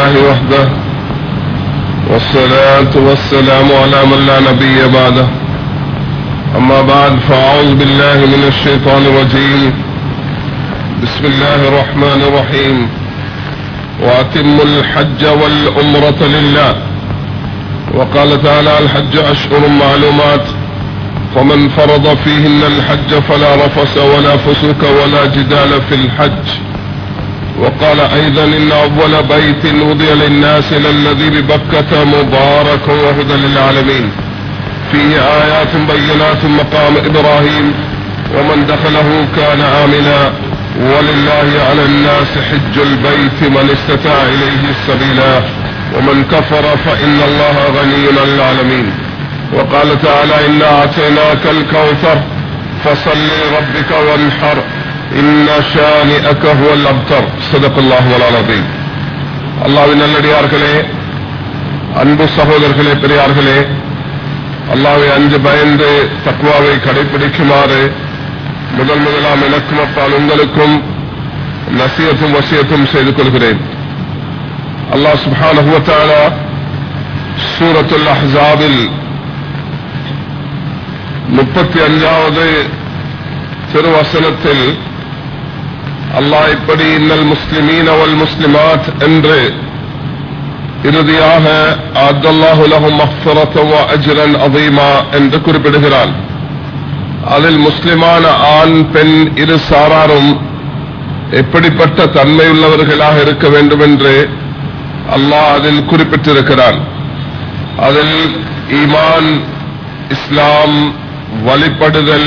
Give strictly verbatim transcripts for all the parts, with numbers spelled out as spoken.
لله وحده والصلاة والسلام على من لا نبي بعده أما بعد فأعوذ بالله من الشيطان الرجيم بسم الله الرحمن الرحيم وأتموا الحج والعمرة لله وقال تعالى الحج أشهر معلومات فمن فرض فيهن الحج فلا رفث ولا فسوق ولا جدال في الحج وقال أيضا إن أول بيت وضع للناس للذي ببكة مبارك وهدى للعالمين فيه آيات بينات مقام إبراهيم ومن دخله كان آمنا ولله على الناس حج البيت من استطاع إليه السبيلا ومن كفر فإن الله غني عن العالمين وقال تعالى إنا أعطيناك الكوثر فصل لربك وانحر إن شانئك هو الأبتر صدق الله العظيم. அல்லாஹ்வின் நல்லடியார்களே, அன்பு சகோதரர்களே, பெரியார்களே, அல்லாஹ்வை அஞ்சு பயந்து தக்வாவை கடைபிடிக்குமாறு முதல் முதலாம் எனக்கும் அப்பால் உங்களுக்கும் நசியத்தும் வசியத்தும் செய்து கொள்கிறேன். அல்லாஹ் சுப்ஹானஹு வ தஆலா சூரத்துல் அஹ்ஸாபில் முப்பத்தி அஞ்சாவது திருவசனத்தில் அல்லாஹ் இப்படி இன்னல் முஸ்லிமீன வல் முஸ்லிமாத் என்று இறுதியாக அல்லாஹு லஹும் மக்ஃபிரத்தன் வ அஜ்ரன் அதீமா என்று குறிப்பிடுகிறான். அதில் முஸ்லிமான ஆண் பெண் இரு சாராரும் எப்படிப்பட்ட தன்மையுள்ளவர்களாக இருக்க வேண்டும் என்று அல்லாஹ் அதில் குறிப்பிட்டிருக்கிறான். அதில் ஈமான், இஸ்லாம், வழிபடுதல்,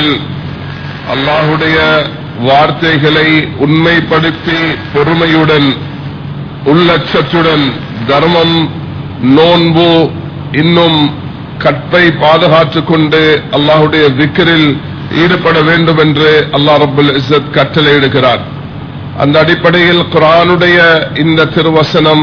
அல்லாஹுடைய வார்த்தைகளை உண்மைப்படுத்தி பொறுமையுடன் உள்ளச்சத்துடன் தர்மம், நோன்பு, இன்னும் கற்பை பாதுகாத்துக் கொண்டு அல்லாஹுடைய திக்ரில் ஈடுபட வேண்டும் என்று அல்லாஹ் ரப்புல் இஸ்ஸத் கட்டளையிடுகிறார். அந்த அடிப்படையில் குர்ஆனுடைய இந்த திருவசனம்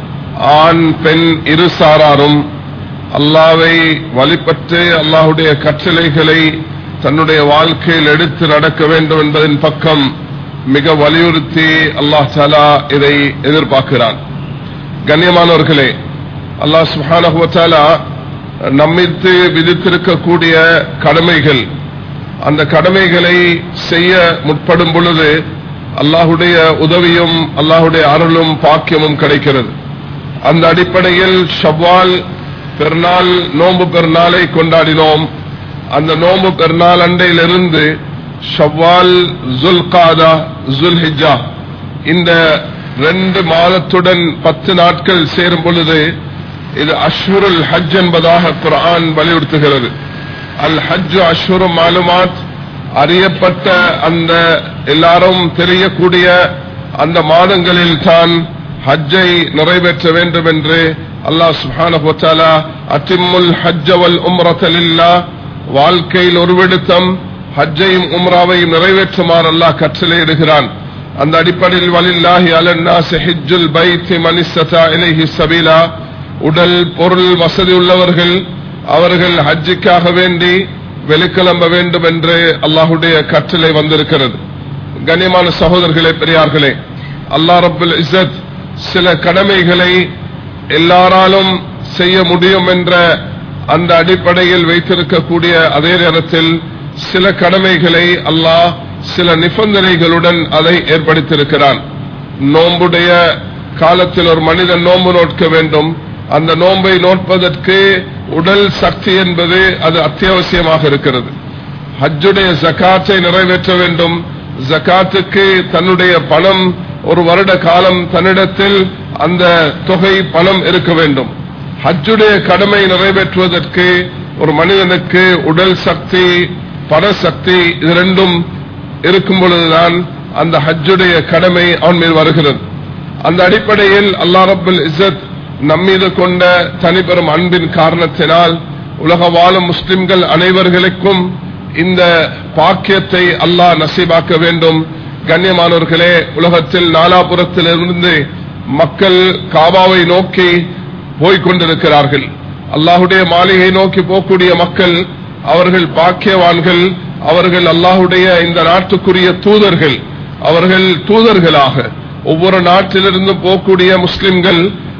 ஆண் பெண் இரு சாராரும் அல்லாஹ்வை வழிபட்டு அல்லாஹுடைய கட்டளைகளை தன்னுடைய வாழ்க்கையில் எடுத்து நடக்க வேண்டும் என்பதன் பக்கம் மிக வலியுறுத்தி அல்லாஹ் தஆலா இதை எதிர்பார்க்கிறான். கண்ணியமானவர்களே, அல்லாஹ் சுப்ஹானஹு வ தஆலா நம்மிற்கு விதித்திருக்கக்கூடிய கடமைகள், அந்த கடமைகளை செய்ய முற்படும் பொழுது அல்லாஹுடைய உதவியும் அல்லாஹுடைய அருளும் பாக்கியமும் கிடைக்கிறது. அந்த அடிப்படையில் ஷவ்வால் பெருநாள் நோன்பு பெருநாளை கொண்டாடினோம். அந்த நோன்பு பெருநாள் அண்டையிலிருந்து ஷவ்வால், ஜுல்காதா, ஜுல்ஹிஜ்ஜா இந்த ரெண்டு மாதத்துடன் பத்து நாட்கள் சேரும் பொழுது இது அஷ்ஹுருல் ஹஜ் என்பதாக குர்ஆன் வலியுறுத்துகிறது. அல் ஹஜ் அஷ்ஹுரு மாலுமாத், அறியப்பட்ட அந்த எல்லாரும் தெரியக்கூடிய அந்த மாதங்களில் தான் ஹஜ்ஜை நிறைவேற்ற வேண்டும் என்று அல்லாஹ் சுப்ஹானஹு வ தஆலா அத்திம்முல் ஹஜ்ஜ வல் உம்ரத லில்லாஹ், வாழ்க்கையில் ஒரு விடுத்தம் ஹஜ்ஜையும் உம்ராவையும் நிறைவேற்றுமாறு அல்லாஹ் கட்டளையிடுகிறான். அந்த அடிப்படையில் வலில்லாஹி அலன் நாஸி ஹஜ்ஜுல் பைத் மன் இஸ்ததா இலைஹி சபீலா, உடல் பொருள் வசதி உள்ளவர்கள் அவர்கள் ஹஜ்ஜுக்காக வேண்டி வெளிக்கிளம்ப வேண்டும் என்று அல்லாஹுடைய கட்டளை வந்திருக்கிறது. கண்ணியமான சகோதரர்களே, பெரியார்களே, அல்லாஹ் ரப்புல் இஸ்ஸத் சில கடமைகளை எல்லாராலும் செய்ய முடியும் என்ற அந்த அடிப்படையில் வைத்திருக்கக்கூடிய அதே நேரத்தில் சில கடமைகளை அல்லாஹ் சில நிபந்தனைகளுடன் அதை ஏற்படுத்தியிருக்கிறான். நோன்புடைய காலத்தில் ஒரு மனிதன் நோன்பு நோட்க வேண்டும். அந்த நோன்பை நோட்பதற்கு உடல் சக்தி என்பது அது அத்தியாவசியமாக இருக்கிறது. ஹஜ்ஜுடைய ஜகாத்தை நிறைவேற்ற வேண்டும். ஜகாத்துக்கு தன்னுடைய பணம் ஒரு வருட காலம் தன்னிடத்தில் அந்த தொகை பணம் இருக்க வேண்டும். ஹஜ்ஜுடைய கடமை நிறைவேற்றுவதற்கு ஒரு மனிதனுக்கு உடல் சக்தி, பணசக்தி இது ரெண்டும் இருக்கும் பொழுதுதான் அந்த ஹஜ்ஜுடைய கடமை அவன் மீது வருகிறது. அந்த அடிப்படையில் அல்லாஹ் ரப்புல் இஸ்ஸத் நம்மீது கொண்ட தனிப்பெரும் அன்பின் காரணத்தினால் உலக வாழும் முஸ்லிம்கள் அனைவர்களுக்கும் இந்த பாக்கியத்தை அல்லாஹ் நசீபாக்க வேண்டும். கண்ணியமானவர்களே, உலகத்தில் நாலாபுரத்தில் இருந்து மக்கள் காபாவை நோக்கி போய்கொண்டிருக்கிறார்கள். அல்லாஹுடைய மாளிகை நோக்கி போகக்கூடிய மக்கள் அவர்கள் பாக்கியவான்கள். அவர்கள் அல்லாஹுடைய இந்த நாட்டுக்குரிய தூதர்கள். அவர்கள் தூதர்களாக ஒவ்வொரு நாட்டிலிருந்து போகக்கூடிய முஸ்லிம்கள்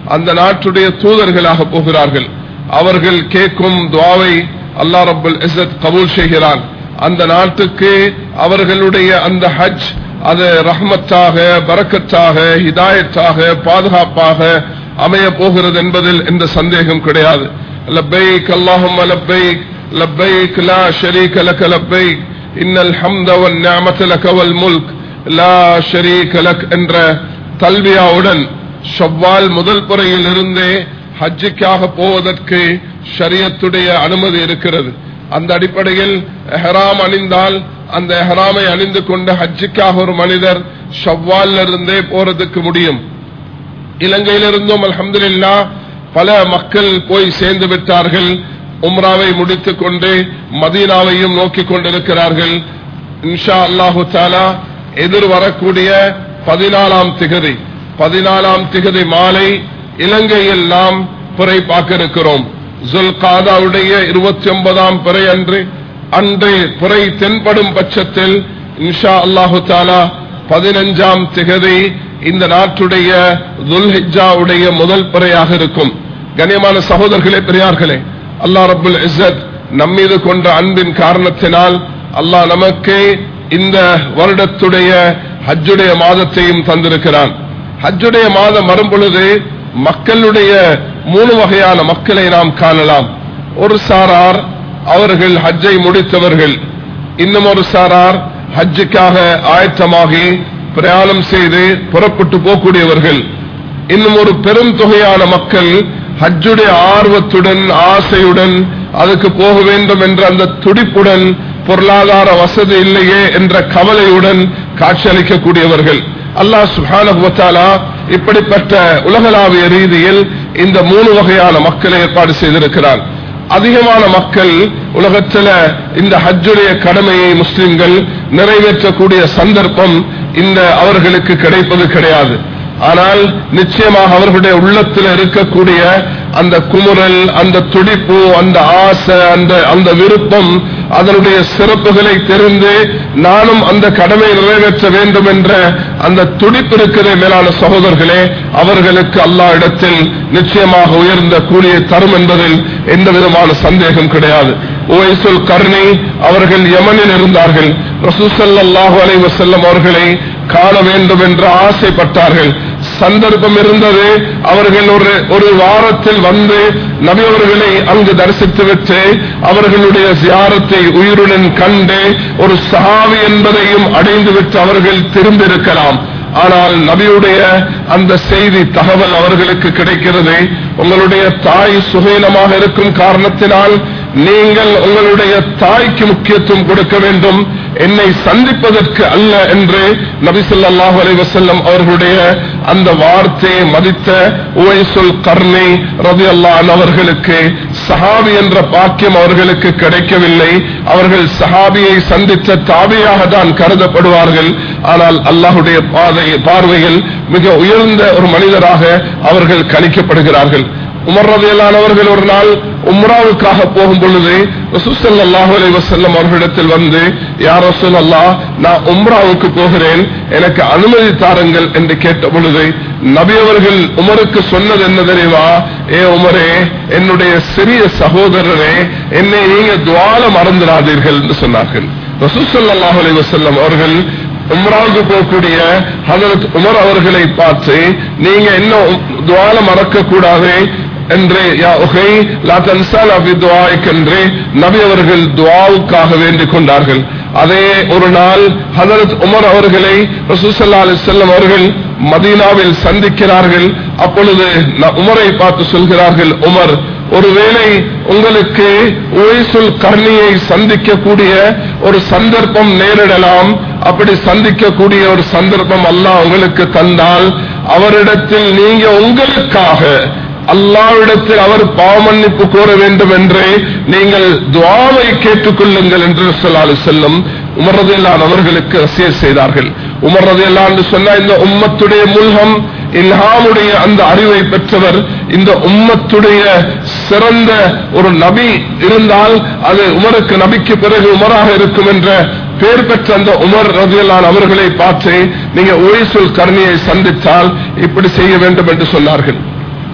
அந்த நாட்டுடைய தூதர்களாக போகிறார்கள். அவர்கள் கேட்கும் துஆவை அல்லாஹ் ரப்பல் இஸ்ஸத் கபூல் செய்கிறான். அந்த நாட்டுக்கு அவர்களுடைய அந்த ஹஜ் அது ரஹ்மத்தாக, பரக்கத்தாக, ஹிதாயத்தாக, பாதுகாப்பாக அமைய போகிறது என்பதில் எந்த சந்தேகம் கிடையாது. லப்பைக் அல்லாஹும்ம லப்பைக் லப்பைக் லா ஷரீக லக லப்பைக் இன்னல் ஹம்த வன் நிஅமத லக வல் முல்க் லா ஷரீக லக் என்ற தல்பியாவுடன் ஷவ்வால் முதல் புறையில் இருந்தே ஹஜ்ஜுக்காக போவதற்கு ஷரியத்துடைய அனுமதி இருக்கிறது. அந்த அடிப்படையில் இஹ்ராம் அணிந்தால் அந்த இஹ்ராமை அணிந்து கொண்ட ஹஜ்ஜுக்காக ஒரு மனிதர் ஷவ்வால்ல இருந்தே போறதுக்கு முடியும். இலங்கையிலிருந்தும் அல்ஹம்துலில்லாஹ் பல மக்கள் போய் சேர்ந்து விட்டார்கள். உம்ராவை முடித்துக் கொண்டு மதீனாவையும் நோக்கிக் கொண்டிருக்கிறார்கள். இன்ஷா அல்லாஹு தஆலா எதிர் வரக்கூடிய பதினாலாம் திகதி பதினாலாம் திகதி மாலை இலங்கையில் நாம் பிறை பார்க்க இருக்கிறோம். ஜுல்காதாவுடைய இருபத்தி ஒன்பதாம் பிறை அன்று அன்று பிறை தென்படும் பட்சத்தில் இன்ஷா அல்லாஹு தஆலா பதினஞ்சாம் திகதி இந்த நாட்டுடைய துல்ஹிஜ்ஜாவுடைய முதல் பிறையாக இருக்கும். கண்ணியமான சகோதரர்களே, பெரியார்களே, அல்லாஹ் ரப்பல் இஸ்ஸத் நம்மீது கொண்ட அன்பின் காரணத்தினால் அல்லாஹ் நமக்கு இந்த வருடத்துடைய ஹஜ்ஜுடைய மாதத்தையும் தந்திருக்கிறான். ஹஜ்ஜுடைய மாதம் வரும் பொழுது மக்களுடைய மூணு வகையான மக்களை நாம் காணலாம். ஒரு சாரார் அவர்கள் ஹஜ்ஜை முடித்தவர்கள், இன்னும் ஒரு சாரார் ஹஜ்ஜுக்காக ஆயத்தமாகி பிரயாணம் செய்து புறப்பட்டு போகக்கூடியவர்கள், இன்னும் ஒரு பெரும் தொகையான மக்கள் ஹஜ்ஜுடைய ஆர்வத்துடன் ஆசையுடன் அதுக்கு போக வேண்டும் என்ற அந்த துடிப்புடன் பொருளாதார வசதி இல்லையே என்ற கவலையுடன் காட்சியளிக்கக்கூடியவர்கள். அல்லாஹ் சுப்ஹானஹு வ தஆலா இப்படிப்பட்ட உலகளாவிய ரீதியில் இந்த மூணு வகையான மக்களை ஏற்பாடு செய்திருக்கிறார். அதிகமான மக்கள் உலகத்தில் இந்த ஹஜ்ஜுடைய கடமையை முஸ்லிம்கள் நிறைவேற்றக்கூடிய சந்தர்ப்பம் இந்த அவர்களுக்கு கிடைப்பது கிடையாது. ஆனால் நிச்சயமாக அவர்களுடைய உள்ளத்தில் இருக்கக்கூடிய அந்த குமுறல், அந்த துடிப்பு, அந்த ஆசை, அந்த அந்த விருப்பம், அதனுடைய சிறப்புகளை தெரிந்து நானும் அந்த கடமை நிறைவேற்ற வேண்டும் என்ற அந்த துடிப்பு இருக்கிற மேலான சகோதரர்களே, அவர்களுக்கு அல்லாஹ் இடத்தில் நிச்சயமாக உயர்ந்த கூலியை தரும் என்பதில் எந்த விதமான சந்தேகம் கிடையாது. உவைசுல் கர்னி அவர்கள் யமனில் இருந்தார்கள். ரசூல் ஸல்லல்லாஹு அலைஹி வஸல்லம் அவர்களை காண வேண்டும் என்று ஆசைப்பட்டார்கள். சந்தர்ப்பம் இருந்தது. அவர்கள் ஒரு ஒரு வாரத்தில் வந்து நபி அவர்களை அங்கு தரிசித்துவிட்டு அவர்களுடைய ஜியாரத்தை உயிருடன் கண்டு ஒரு சஹாபி என்பதையும் அடைந்துவிட்டு அவர்கள் திரும்பியிருக்கலாம். ஆனால் நபியுடைய அந்த செய்தி தகவல் அவர்களுக்கு கிடைக்கிறது. உங்களுடைய தாய் சுகையினமாக இருக்கும் காரணத்தினால் நீங்கள் உங்களுடைய தாய்க்கு முக்கியத்துவம் கொடுக்க வேண்டும், என்னை சந்திப்பதற்கு அல்ல என்று நபி ஸல்லல்லாஹு அலைஹி வஸல்லம் அவர்களுடைய அந்த வார்த்தையை மதித்த உவைசுல் கர்னி ரலியல்லாஹு அன்ஹு அவர்களுக்கு சஹாபி என்ற பாக்கியம் அவர்களுக்கு கிடைக்கவில்லை. அவர்கள் சஹாபியை சந்தித்த தாபியாக தான் கருதப்படுவார்கள். ஆனால் அல்லாஹ்வுடைய பார்வையில் மிக உயர்ந்த ஒரு மனிதராக அவர்கள் கணிக்கப்படுகிறார்கள். உமர் ரலியல்லாஹு அன்ஹு அவர்கள் ஒரு நாள் உம்ராவுக்காக போகும் பொழுது ரசூல் ஸல்லல்லாஹு அலைஹி வஸல்லம் அவர்களிடத்தில் வந்து, யா ரசூலல்லாஹ், நான் உம்ராவுக்கு போகிறேன், எனக்கு அனுமதி தாருங்கள் என்று கேட்ட பொழுது நபி அவர்கள் உமருக்கு சொன்னது என்ன தெரியுமா? ஏ உமரே, என்னுடைய சிறிய சகோதரரே, என்னை நீங்க துஆல மறந்துடாதீர்கள் என்று சொன்னார்கள். ரசூல் ஸல்லல்லாஹு அலைஹி வஸல்லம் அவர்கள் உம்ராவுக்கு போகக்கூடிய ஹஜ்ரத் உமர் அவர்களை பார்த்து, நீங்க என்ன துஆல மறக்க கூடாது என்று யா உஹை லா தன்ஸானா ஃபி துஆஇக் என்று நபி அவர்கள் துஆவுக்காக வேண்டிக் கொண்டார்கள். அதே ஒரு நாள் ஹஜ்ரத் உமர் அவர்களை ரசூல் ஸல்லல்லாஹு அலைஹி வஸல்லம் அவர்கள் மதீனாவில் சந்திக்கிறார்கள். அப்பொழுது உமரை பார்த்து சொல்கிறார்கள், உமர், ஒருவேளை உங்களுக்கு உவைசுல் கர்னியை சந்திக்கக்கூடிய ஒரு சந்தர்ப்பம் நேரிடலாம். அப்படி சந்திக்கக்கூடிய ஒரு சந்தர்ப்பம் அல்லாஹ் உங்களுக்கு தந்தால் அவரிடத்தில் நீங்க உங்களுக்காக அல்லாஹ்விடத்தில் அவர் பாவமன்னிப்பு கோர வேண்டும் என்று நீங்கள் துஆவை கேட்டுக்கொள்ளுங்கள் என்று ஸல்லல்லாஹு அலைஹி வஸல்லம் உமர் ரலியல்லாஹு அன்ஹு அவர்களுக்கு வசியத் செய்தார்கள். உமர் ரலியல்லாஹு அன்ஹு சொன்ன, இந்த உம்மத்துடைய முல்ஹம் இல்ஹாமுடைய அந்த அறிவை பெற்றவர், இந்த உம்மத்துடைய சிறந்த ஒரு நபி இருந்தால் அது உமருக்கு நபிக்கு பிறகு உமராக இருக்கும் என்ற பேர் பெற்ற அந்த உமர் ரலியல்லாஹு அன்ஹு அவர்களை பார்த்து, நீங்க உவைசுல் கர்னியை சந்தித்தால் இப்படி செய்ய வேண்டும் என்று சொன்னார்கள்.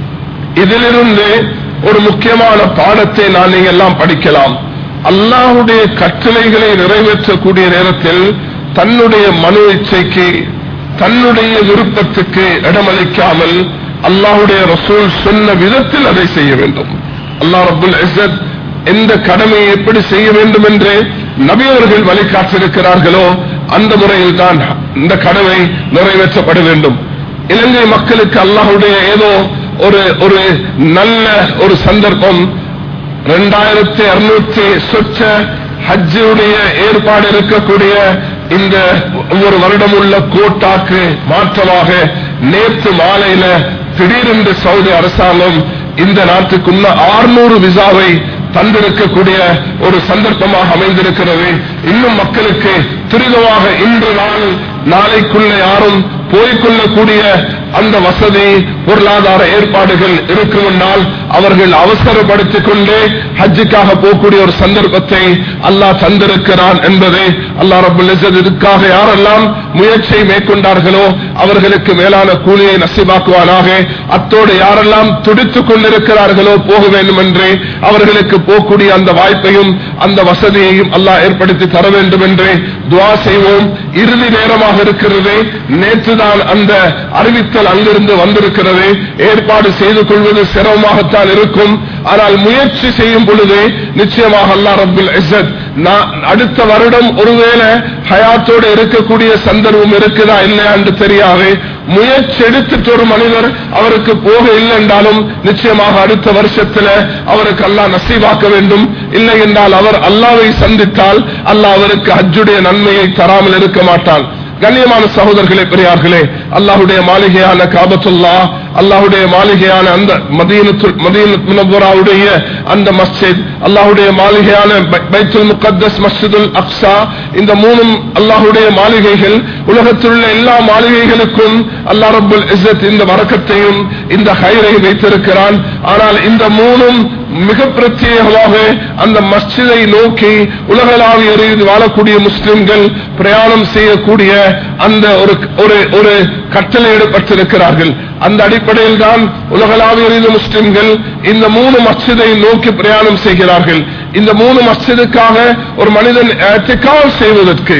இதிலிருந்து ஒரு முக்கியமான பாடத்தை நான் நீங்க எல்லாம் படிக்கலாம். அல்லாஹ்வுடைய கட்டளைகளை நிறைவேற்றக்கூடிய நேரத்தில் தன்னுடைய மனோ இச்சைக்கு தன்னுடைய விருப்பத்துக்கு இடமளிக்காமல் அல்லாஹ்வுடைய ரசூல் சொன்ன விதத்தில் அதை செய்ய வேண்டும். அல்லாஹ் ரப்புல் இஸ்ஸத் எந்த கடமையை எப்படி செய்ய வேண்டும் என்று நபி அவர்கள் வழிகாட்டியிருக்கிறார்களோ அந்த முறையில் தான் இந்த கடமை நிறைவேற்றப்பட வேண்டும். இலங்கை மக்களுக்கு அல்லாஹ்வுடைய ஏதோ ஒரு ஒரு நல்ல ஒரு சந்தர்ப்பம், இரண்டாயிரத்தி அறுநூற்றி சொச்ச ஹஜ்ஜுடைய ஏற்பாடு இருக்கக்கூடிய இந்த ஒவ்வொரு வருடம் உள்ள கோட்டாக்கு மாற்றமாக நேற்று மாலையில திடீரென்று சவுதி அரசாங்கம் இந்த நாட்டுக்குள்ள ஆறுநூறு விசாவை தந்திருக்கக்கூடிய ஒரு சந்தர்ப்பமாக அமைந்திருக்கிறது. இன்னும் மக்களுக்கு துரிதமாக இன்று நாள் நாளைக்குள்ள யாரும் போய்கொள்ளக்கூடிய அந்த வசதி பொருளாதார ஏற்பாடுகள் இருக்குமென்றால் அவர்கள் அவசரப்படுத்திக் கொண்டு ஹஜ்ஜுக்காக போகக்கூடிய ஒரு சந்தர்ப்பத்தை அல்லாஹ் தந்திருக்கிறான் என்பதை அல்லாஹ் ரப்பல் இஸ்ஸத் இதுக்காக யாரெல்லாம் முயற்சியை மேற்கொண்டார்களோ அவர்களுக்கு மேலான கூலியை நசீபாக்குவானாக. அத்தோடு யாரெல்லாம் துடித்துக் கொண்டிருக்கிறார்களோ போக வேண்டும் என்று அவர்களுக்கு போகக்கூடிய அந்த வாய்ப்பையும் அந்த வசதியையும் அல்லாஹ் ஏற்படுத்தி தர வேண்டும் என்று துஆ செய்வோம். இறுதி நேரமாக இருக்கிறது. நேற்றுதான் அந்த அறிவித்தல் அங்கிருந்து வந்திருக்கிறது. ஏற்பாடு செய்து கொள்வது சிரமமாகத்தான் இருக்கும். ஆனால் முயற்சி செய்யும் பொழுது நிச்சயமாக அல்லாஹ் ரப்பல் இஸ்ஸத் அடுத்த வருடம் ஒருவேளை ஹயாத்தோடு இருக்கக்கூடிய சந்தர்ப்பம் இருக்குதா இல்லையா என்று தெரியாது. முயற்சி எடுத்துட்டு ஒரு மனிதர் அவருக்கு போக இல்லை என்றாலும் நிச்சயமாக அடுத்த வருஷத்துல அவருக்கு அல்லாஹ் நசீபாக்க வேண்டும். இல்லை என்றால் அவர் அல்லாஹ்வை சந்தித்தால் அல்லாஹ் அவருக்கு ஹஜ்ஜுடைய நன்மையை தராமல் இருக்க மாட்டான். கண்ணியமான சகோதரர்களே, பெரியார்களே, அல்லாஹ்வுடைய மாளிகையான காபத்துல்லாஹ், அல்லாஹ்வுடைய மாளிகையான அந்த மதீனத்துல் மதீனத்துல் முனவ்வராவுடைய அந்த மஸ்ஜித், அல்லாஹ்வுடைய மாளிகையான பைத்துல் முகத்தஸ், மஸ்ஜிதுல் அக்ஸா, இந்த மூணும் அல்லாஹ்வுடைய மாளிகைகள். உலகத்தில் உள்ள எல்லா மாளிகைகளுக்கும் அல்லாஹ் ரப்பல் இஸ்ஸத் இந்த வரக்கத்தையும் இந்த ஹைரை வைத்திருக்கிறான். ஆனால் இந்த மூணும் மிக பிரத்யேகமாக அந்த மஸ்ஜிதை நோக்கி உலகளாவிய ரீதியில் வாழக்கூடிய முஸ்லிம்கள் பிரயாணம் செய்யக்கூடிய அந்த ஒரு ஒரு கட்டளையிடப்பட்டிருக்கிறார்கள். அந்த அடிப்படையில் தான் உலகளாவிய ரீதியில் முஸ்லிம்கள் இந்த மூணு மஸ்ஜிதை நோக்கி பிரயாணம் செய்கிறார்கள். இந்த மூணு மஸ்ஜிதுக்காக ஒரு மனிதன் இஅ்திகாஃப் செய்வதற்கு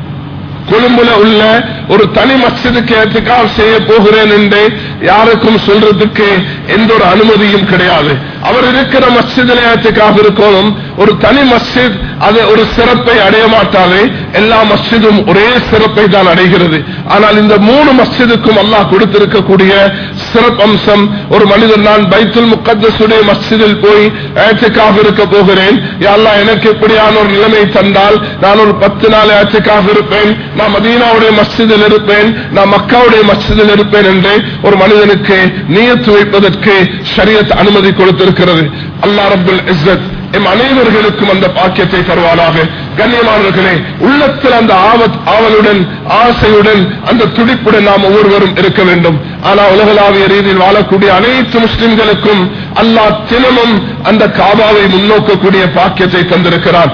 கொழும்புல உள்ள ஒரு தனி மஸ்ஜிதுக்கு இஅ்திகாஃப் செய்ய போகிறேன் என்று யாருக்கும் சொல்றதுக்கு எந்த ஒரு அனுமதியும் கிடையாது. அவர் இருக்கிற மஸ்ஜிதில் இஅ்திகாஃப் இருக்கணும். ஒரு தனி மஸ்ஜித் அது ஒரு சிறப்பை அடைய மாட்டாது. எல்லா மஸ்ஜிதும் ஒரே சிறப்பை தான் அடைகிறது. ஆனால் இந்த மூணு மஸ்ஜிதுக்கும் அல்லாஹ் கொடுத்திருக்கக்கூடிய சிறப்பம்சம், ஒரு மனிதன் நான் பைத்துல் முகத்தஸுடைய மஸ்ஜிதில் போய் இஅ்திகாஃப் இருக்க போகிறேன், யா அல்லாஹ் எனக்கு எப்படியான ஒரு நிலைமை தந்தால் நான் ஒரு பத்து நாள் இஅ்திகாஃப் இருப்பேன், நான் மதீனாவுடைய மஸ்ஜிதில் இருப்பேன், நான் மக்காவுடைய மஸ்ஜிதில் இருப்பேன் என்று ஒரு மனிதனுக்கு நியத்து வைப்பதற்கு ஷரியத் அனுமதி கொடுத்திருக்கிறது. அல்லாஹ் ரப்பல் இஸ்ஸத் எம் அனைவர்களுக்கும் அந்த பாக்கியத்தை தருவானாக. கண்ணியமானவர்களே, உள்ளத்தில் அந்த ஆவத் ஆவலுடன் ஆசையுடன் அந்த துடிப்புடன் நாம் ஒவ்வொருவரும் இருக்க வேண்டும். ஆனால் உலகளாவிய ரீதியில் வாழக்கூடிய அனைத்து முஸ்லிம்களுக்கும் அல்லாஹ் தினமும் அந்த காபாவை முன்னோக்கக்கூடிய பாக்கியத்தை தந்திருக்கிறான்.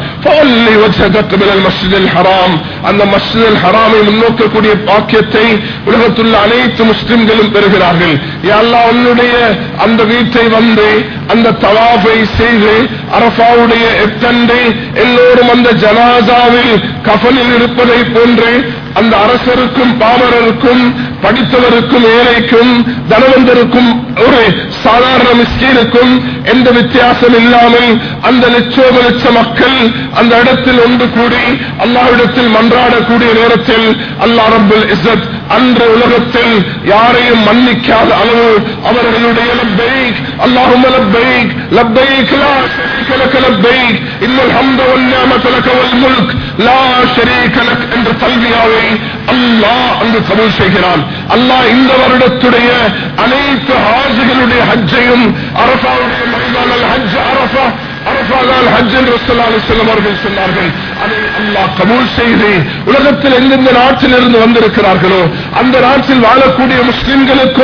அந்த மஸ்ஜிதுல் ஹராமை முன்னோக்கக்கூடிய பாக்கியத்தை உலகத்துள்ள அனைத்து முஸ்லிம்களும் பெறுகிறார்கள். யா அல்லாஹ் உன்னுடைய அந்த வீட்டை வந்து அந்த தவாஃபை செய்து அரஃபாவுடைய எத்தண்டை எல்லோரும் அந்த ஜனாசாவில் கஃனில் இருப்பதை போன்று அந்த அரசருக்கும் பாமரருக்கும் படித்தவருக்கும் ஏழைக்கும் தனவந்தருக்கும் ஒரு சாதாரண மிஸ்கீனுக்கும் எந்த வித்தியாசம் இல்லாமல் அந்த லட்சோப லட்ச மக்கள் அந்த இடத்தில் ஒன்று கூடி அல்லாஹ்விடத்தில் மன்றாடக்கூடிய நேரத்தில் அல்லாஹ் ரப்பல் இஸ்ஸத் அன்று உலகத்தில் யாரையும் மன்னிக்காத அளவு அவர்களுடைய லப்பைக் அல்லாஹும்ம லப்பைக் லப்பைக் லா ஷரீக லக லப்பைக் இன்னல் ஹம்த வன் நிஅமத லக வல் முல்க் லா ஷரீக லக் என்ற தல்பியாவை அல்லாஹ் அங்கு கபூல் செய்கிறான். அல்லாஹ் இந்த வருடத்துடைய அனைத்து ஹாஜிகளுடைய ஹஜ்ஜையும் அரஃபாவுடைய மைதானல் ஹஜ் அரஃபா அரஃபால் ஹஜ் என்று ஸல்லல்லாஹு அலைஹி வஸல்லம் அவர்கள் சொன்னார்கள். அதை அல்லாஹ் கபூல் செய்து உலகத்தில் எந்தெந்த நாட்டில் இருந்து வந்திருக்கிறார்களோ அந்த நாட்டில் வாழக்கூடிய முஸ்லிம்களுக்கும்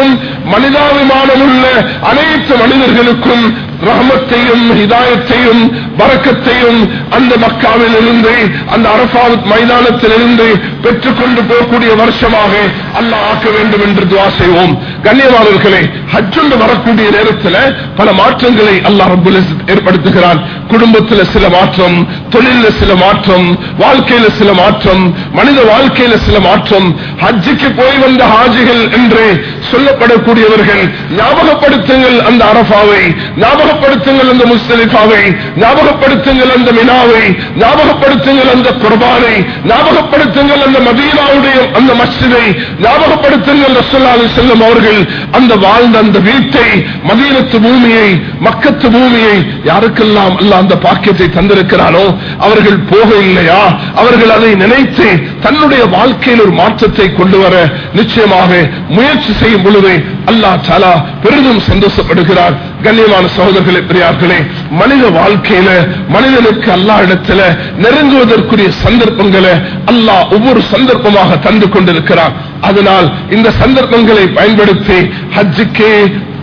மனிதாபிமானம் உள்ள அனைத்து மனிதர்களுக்கும் ரஹமத்தையும் ஹிதாயத்தையும் பரக்கத்தையும் அந்த மக்காவில் இருந்து அந்த அரஃபாத் மைதானத்தில் இருந்து பெற்றுக்கொண்டு போகக்கூடிய வருஷமாக அல்லாஹ் ஆக்க வேண்டும் என்று துஆ செய்வோம். கண்ணியமானவர்களே, ஹஜ் என்று வரக்கூடிய நேரத்தில் பல மாற்றங்களை அல்லாஹ் ரப்பல் இஸ்ஸத் ஏற்படுத்துகிறான். குடும்பத்தில் சில மாற்றம், தொழிலில் சில மாற்றம், வாழ்க்கையில சில மாற்றம், மனித வாழ்க்கையில சில மாற்றம். ஹஜ்ஜுக்கு போய் வந்த ஹாஜிகள் என்று சொல்லப்படக்கூடியவர்கள் ஞாபகப்படுத்துங்கள் அந்த அரஃபாவை, ஞாபகப்படுத்துங்கள் அந்த முஸ்தலிஃபாவை, ஞாபகப்படுத்துங்கள் அந்த மினாவை, ஞாபகப்படுத்துங்கள் அந்த குர்பானை, ஞாபகப்படுத்துங்கள் அந்த மதீனாவுடைய அந்த மஸ்ஜிதை, ஞாபகப்படுத்துங்கள் ரசூலுல்லாஹி அலைஹி வஸல்லம் அவர்கள் அந்த வாழ்ந்த அந்த வீட்டை, மதீனத்து பூமியை, மக்கத்து பூமியை யாருக்கெல்லாம் அல்லாஹ் அந்த பாக்கியத்தை தந்திருக்கிறானோ அவர்கள் போக இல்லையா? அவர்கள் அதை நினைத்து தன்னுடைய வாழ்க்கையில் ஒரு மாற்றத்தை கொண்டு வர நிச்சயமாக முயற்சி செய்யும் பொழுது அல்லாஹ் தஆலா பெரிதும் சந்தோஷப்படுகிறார். கண்ணியமான சகோதரர்களே, பெரியார்களே, மனித வாழ்க்கையில மனிதனுக்கு அல்லாஹ் இடத்துல நெருங்குவதற்குரிய சந்தர்ப்பங்களை அல்லாஹ் ஒவ்வொரு சந்தர்ப்பமாக தந்து கொண்டிருக்கிறார். அதனால் இந்த சந்தர்ப்பங்களை பயன்படுத்தி ஹஜ்ஜுக்கு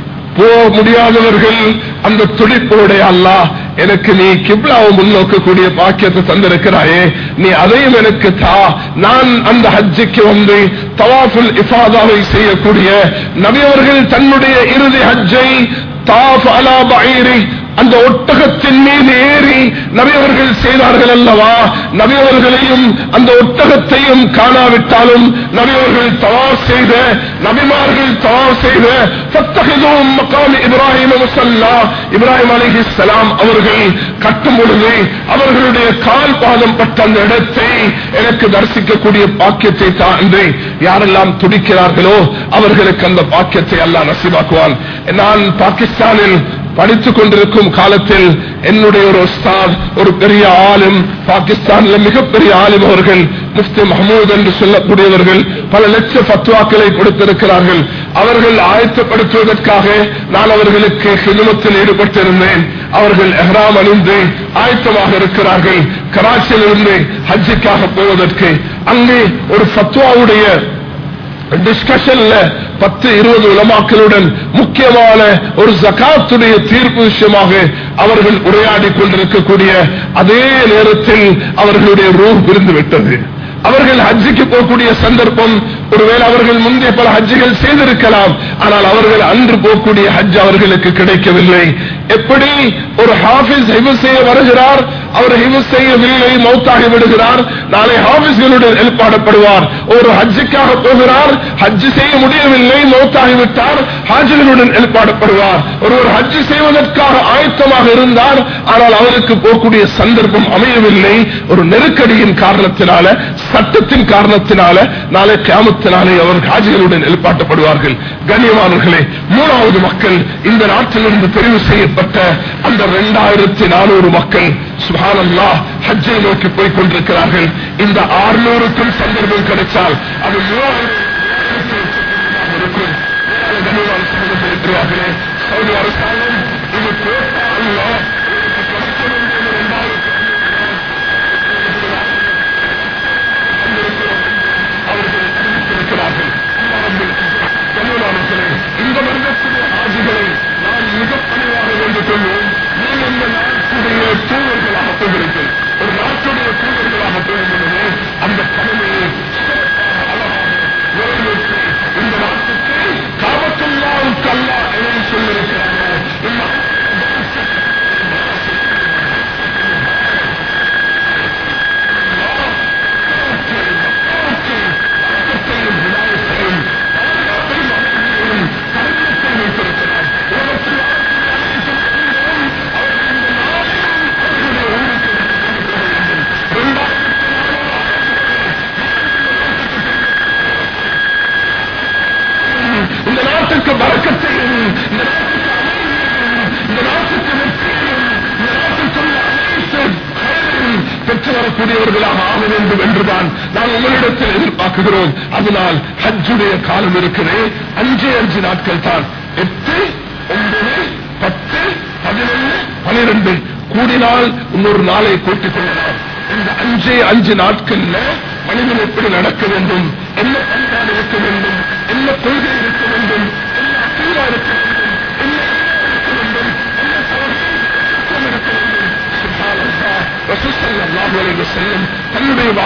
போக முடியாதவர்கள் அந்த துடிப்போடைய அல்லாஹ் எனக்கு நீ கிப்லாவை முன்னோக்கக்கூடிய பாக்கியத்தை தந்திருக்கிறாயே, நீ அதையும் எனக்கு தா. நான் அந்த ஹஜ்ஜுக்கு வந்து தவாஃபுல் இஃபாதாவை செய்யக்கூடிய நபி அவர்கள் தன்னுடைய இறுதி ஹஜ்ஜை தாஃப் அலா பஈரி அந்த ஒட்டகத்தின் மீது ஏறி நபி அவர்கள் செய்தார்கள் அல்லவா? நபி அவர்களையும் அந்த ஒட்டகத்தையும் காணாவிட்டாலும் நபி அவர்கள் தவாஃப் செய்த, நபிமார்கள் தவாஃப் செய்த ஃபத்தஹிதும் மகாம் இப்ராஹிம் முஸல்லா, இப்ராஹிம் அலைஹிஸ்ஸலாம் அவர்கள் கட்டும் பொழுது அவர்களுடைய கால் பாதம் பட்ட அந்த இடத்தை எனக்கு தரிசிக்கக்கூடிய பாக்கியத்தை தான் என்று யாரெல்லாம் துடிக்கிறார்களோ அவர்களுக்கு அந்த பாக்கியத்தை அல்லாஹ் நசீபாக்குவான். நான் பாகிஸ்தானில் படித்துக் கொண்டிருக்கும் காலத்தில் என்னுடைய ஒரு உஸ்தாத், ஒரு பெரிய ஆலிம், பாகிஸ்தானில் மிகப்பெரிய ஆலிம் அவர்கள், முஃப்தி மஹமூத் என்று சொல்லக்கூடியவர்கள் பல லட்ச ஃபத்வாக்களை கொடுத்திருக்கிறார்கள். அவர்கள் ஆயத்தப்படுத்துவதற்காக நான் அவர்களுக்கு ஹிதுமத்தில் ஈடுபட்டிருந்தேன். அவர்கள் எஹ்ராம் அணிந்து ஆயத்தமாக இருக்கிறார்கள் கராச்சியிலிருந்து ஹஜ்ஜுக்காக போவதற்கு. அங்கே ஒரு ஃபத்வாவுடைய டிஸ்கஷன்ல பத்து இருபது உலமாக்களுடன் முக்கியமான ஒரு ஜகாத்துடைய தீர்ப்பு விஷயமாக அவர்கள் உரையாடி கொண்டிருக்கக்கூடிய அதே நேரத்தில் அவர்களுடைய ரூஹ் பிரிந்து விட்டது. அவர்கள் ஹஜ்ஜுக்கு போகக்கூடிய சந்தர்ப்பம், ஒருவேளை அவர்கள் முந்தைய பல ஹஜ்ஜுகள் செய்திருக்கலாம், ஆனால் அவர்கள் அன்று போகக்கூடிய ஹஜ் அவர்களுக்கு கிடைக்கவில்லை. எப்படி ஒரு ஹாஃபிஸ் ஹிஃப்ஸ் செய்ய வருகிறார், அவர் ஹிஃப்ஸ் செய்யவில்லை, மௌத்தாகி விடுகிறார், நாளை ஹாஃபிஸ்களுடன் எழுப்பாடப்படுவார். ஒரு ஹஜ்ஜுக்காக போகிறார், ஹஜ் செய்ய முடியவில்லை, மௌத்தாகிவிட்டார், ஹாஜிகளுடன் எழுப்பாடப்படுவார். ஒருவர் ஹஜ் செய்வதற்காக ஆயத்தமாக இருந்தார், ஆனால் அவருக்கு போகக்கூடிய சந்தர்ப்பம் அமையவில்லை. ஒரு நெருக்கடியின் காரணத்தினால, சட்டத்தின் காரணத்தினால நாளை கியாமத்தினாலே அவர் ஹாஜிகளுடன் எழுப்பாட்டப்படுவார்கள். கண்ணியமானவர்களே, மூணாவது மக்கள் இந்த நாட்டிலிருந்து தெரிவு செய்யப்பட்ட அந்த இரண்டாயிரத்தி நானூறு மக்கள் சுப்ஹானல்லாஹ் ஹஜ்ஜை நோக்கி போய் கொண்டிருக்கிறார்கள். இந்த ஆறுநூறுக்கும் சந்தர்ப்பம் கிடைச்சால் அது சவுதி அரசாங்கம் இது கோட்டா அல்ல, இந்த வருடத்துடைய ஆட்சிகளை நான் மிக பணிவாக வேண்டிக் கொள்வோம். நீங்கள் இந்த நாட்டுடைய தூதர்களாக போகிறீர்கள், ஒரு நாட்டுடைய தூதர்களாக போகும்போது அந்த கடமையை அழகாக நிறைவேற்றி இந்த நாட்டுக்கு காபத்துல்லாவுக்கு அல்லாஹ் எதை சொல்லியிருக்கிறாங்க. இந்த நாட்டுக்கு பரக்கத்தையும், இந்த நாட்டுக்கு அமைதியையும், இந்த நாட்டுக்கு வெற்றியையும், இந்த நாட்டுக்குள்ள அனைத்து பயனையும் பெற்று வரக்கூடியவர்களாக ஆக வேண்டும் என்றுதான் நாம் உங்களிடத்தில் எதிர்பார்க்கிறோம். அதனால் ஹஜ்ஜுடைய காலம் இருக்கிறது, அஞ்சே அஞ்சு நாட்கள் தான். எட்டு, ஒன்பது, பத்து, பதினொன்று, பனிரெண்டு கூடினால் இன்னொரு நாளை கூட்டிக் கொள்ளலாம். இந்த அஞ்சே அஞ்சு நாட்கள்ல மனிதன் எப்படி நடக்க வேண்டும், என்ன பண்பாடு இருக்க வேண்டும், என்ன கொள்கை இருக்க வேண்டும், என்ன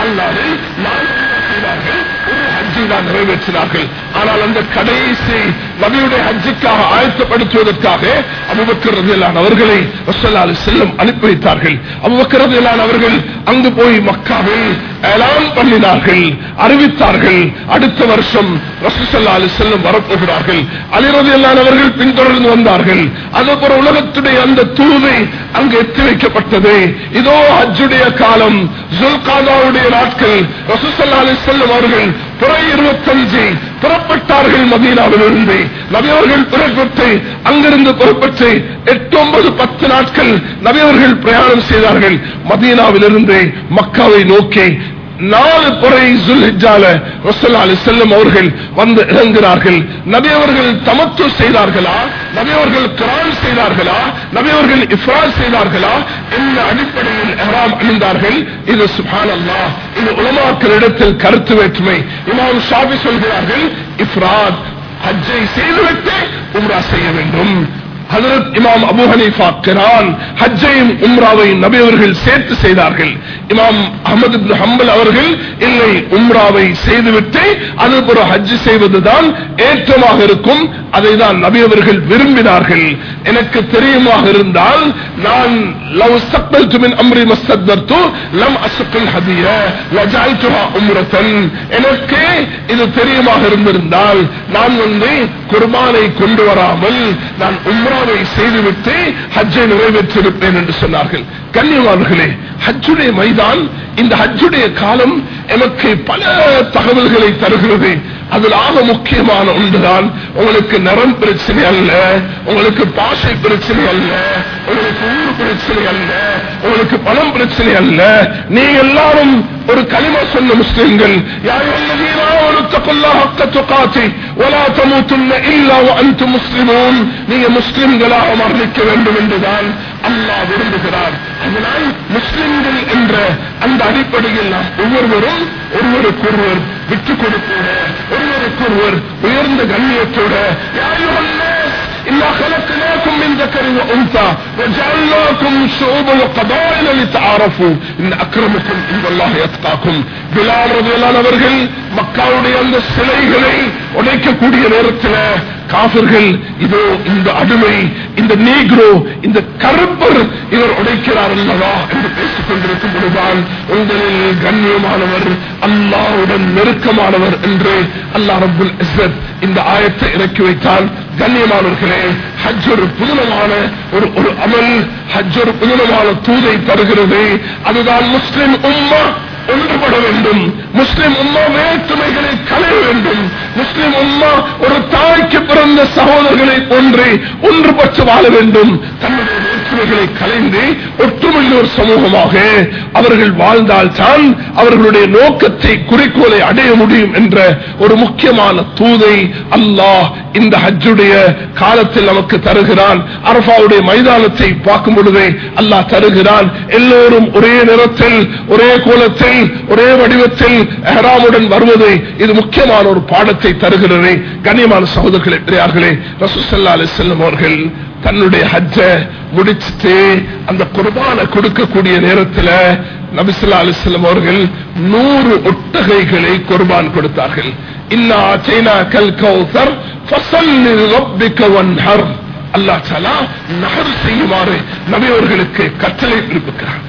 வாழ்நாளில் செய்தார்கள், ஒரு ஹஜ்ஜை தான் நிறைவேற்றினார்கள். ஆனால் அந்த கடைசி நபியுடைய ஹஜ்ஜுக்காக ஆயத்தப்படுத்துவதற்காக அபூபக்கர் ரலியல்லாஹு அவர்களை ரசூலுல்லாஹி அலைஹி வஸல்லம் அனுப்பி வைத்தார்கள். அபூபக்கர் ரலியல்லாஹு அவர்கள் அங்கு போய் மக்காவில் ஏலான் பண்ணினார்கள், அறிவித்தார்கள், அடுத்த வருஷம் ரசூல் ஸல்லல்லாஹு அலைஹி வஸல்லம் வரப்போகிறார்கள். அலி ரலியல்லாஹு அவர்கள் பின்தொடர்ந்து வந்தார்கள். அதுபோல உலகத்துடைய அந்த தூது அங்கு எத்தி வைக்கப்பட்டது. இதோ ஹஜ்ஜுடைய காலம், ஜுல்காதாவுடைய நாட்கள். ரசூல் ஸல்லல்லாஹு அலைஹி வஸல்லம் அவர்கள் பிறை இருபத்தஞ்சு புறப்பட்டார்கள் மதீனாவிலிருந்து. நபி அவர்கள் புறப்பட்டு அங்கிருந்து புறப்பட்டு எட்டு ஒன்பது பத்து நாட்கள் நபி அவர்கள் பிரயாணம் செய்தார்கள். மதீனாவிலிருந்து மக்காவை நோக்கி நாலு புறை ஜுல்ஹிஜ்ஜால ரசூலுல்லாஹி அலைஹி வஸல்லம் அவர்கள் வந்து இறங்கினார்கள். நபி அவர்கள் தமத்து செய்தார்களா, நபி அவர்கள் கிரான் செய்தார்களா, நபி அவர்கள் இஃப்ராத் செய்தார்களா என்ற அடிப்படையில் இஹ்ராம் அணிந்தார்கள். இது சுப்ஹானல்லாஹ், இது உலமாக்களிடத்தில் கருத்து வேற்றுமை. இமாம் ஷாஃபி சொல்கிறார்கள் இஃப்ராத் ஹஜ்ஜை செய்துவிட்டு உம்ரா செய்ய வேண்டும். ஹஜ்ரத் இமாம் அபூ ஹனீஃபா கிரான் ஹஜ்ஜையும் உம்ராவையும் நபி அவர்கள் சேர்த்து செய்தார்கள். இமாம் அஹ்மத் இப்னு ஹம்பல் அவர்கள் இல்லை, உம்ராவை செய்துவிட்டு அதுபோல ஹஜ் செய்வதுதான் ஏற்றமாக இருக்கும், அதை தான் நபி அவர்கள் விரும்பினார்கள். எனக்கு தெரியுமாக இருந்தால் நான் லவ் இஸ்தக்பல்து மின் அம்ரி மஸ்தக்பர்து லம் அஸ்கில் ஹதிய லஜஅல்துஹா உம்ரத்தன். எனக்கு இது தெரியுமாக இருந்திருந்தால் நான் வந்து குர்பானை கொண்டு வராமல் நான் உம்ரா செய்துவிட்டு ஹஜ்ஜை நிறைவேற்றிருப்பேன் என்று சொன்னார்கள். கண்ணியமானவர்களே, ஹஜ்ஜுடைய மைதான், இந்த ஹஜ்ஜுடைய காலம் எமக்கு பல தகவல்களை தருகிறது. அதில் ஆக முக்கியமான ஒன்றுதான், உங்களுக்கு நிறம் பிரச்சனை அல்ல, உங்களுக்கு பாஷை பிரச்சனை அல்ல, உங்களுக்கு ஊர் பிரச்சனை அல்ல, உங்களுக்கு பணம் பிரச்சனை அல்ல. நீங்க எல்லாரும் ஒரு கலிமா சொன்ன முஸ்லிம்கள், யா அய்யுஹல்லதீன ஆமனு தக்குல்லாஹ ஹக்க துகாத்தி வலா தமூதுன்ன இல்லா வஅன்தும் முஸ்லிமூன். நீங்க முஸ்லிம்களாக மரணிக்க வேண்டும் என்றுதான் அல்லாஹ் விரும்புகிறார். அதனால் முஸ்லிம்கள் என்ற அந்த அடிப்படையில் நாம் ஒவ்வொருவரும் ஒருவருக்கொருவர் விட்டுக் கொடுப்போட, ஒருவருக்கொருவர் உயர்ந்த கண்ணியத்தோட யா அய்யுஹன்னாஸ் إنا خلقناكم من ذكر وأنثى وجعلناكم شعوبا وقبائل لتعارفوا إن أكرمكم عند الله يتقاكم. பிலால் ரலியல்லாஹு அவர்கள் மக்காவுடைய அந்த சிலைகளை உடைக்கக்கூடிய நேரத்தில் காஃபிர்கள் இதோ இந்த அடிமை, இந்த நீக்ரோ, இந்த கருப்பர் இவர் உடைக்கிறார் அல்லவா என்று பேசிக் கொண்டிருக்கும் பொழுதுதான் உங்களில் கண்ணியமானவர் அல்லாஹ்வுடன் நெருக்கமானவர் என்று அல்லாஹ் ரப்புல் இஸ்ஸத் இந்த ஆயத்தை இறக்கி வைத்தால். கண்ணியமானவர்களே, ஹஜ் ஒரு புதுனமான ஒரு ஒரு அமல், ஹஜ் ஒரு புதுனமான தூதை தருகிறது. அதுதான் முஸ்லிம் உம்மா ஒன்றுபட வேண்டும், முஸ்லிம் உம்மா வேற்றுமைகளை களைய வேண்டும், முஸ்லிம் உம்மா ஒரு தாய்க்கு பிறந்த சகோதரர்களை போன்று ஒன்றுபட்டு வாழ வேண்டும். தன்னுடைய வேற்றுமைகளை களைந்து ஒற்றுமையில் ஒரு சமூகமாக அவர்கள் வாழ்ந்தால் தான் அவர்களுடைய நோக்கத்தை, குறிக்கோளை அடைய முடியும் என்ற ஒரு முக்கியமான தூதை அல்லாஹ் இந்த ஹஜ்ஜுடைய காலத்தில் நமக்கு தருகிறான். அரஃபாவுடைய மைதானத்தை பார்க்கும் பொழுதே அல்லாஹ் தருகிறான். எல்லோரும் ஒரே நிறத்தில், ஒரே கோலத்தில், ஒரே வடிவத்தில் இஹ்ராமுடன் வருவது இது முக்கியமான ஒரு பாடத்தை தருகிறது. கண்ணியமான சகோதரர்களே, பெரியார்களே, ரசூல் ஸல்லல்லாஹு அலைஹி வஸல்லம் அவர்கள் தன்னுடைய ஹஜ்ஜை முடிச்சுட்டு அந்த குர்பானை கொடுக்கக்கூடிய நேரத்தில் நபி ஸல்லல்லாஹு அலைஹி வஸல்லம் அவர்கள் நூறு ஒட்டகைகளை குர்பான் கொடுத்தார்கள். இன்னா அதைனாக்கல் கௌஸர் ஃபஸல்லி லிரப்பிக வன்ஹர். அல்லாஹ் தஆலா நஹர் செய்யுமாறு நபி அவர்களுக்கு கட்டளை பிறப்பிக்கிறார்.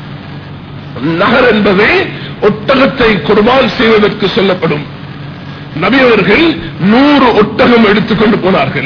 நஹர் என்பது ஒட்டகத்தை குர்பான் செய்வதற்கு சொல்லப்படும். நபி அவர்கள் நூறு ஒட்டகம் எடுத்துக்கொண்டு போனார்கள்.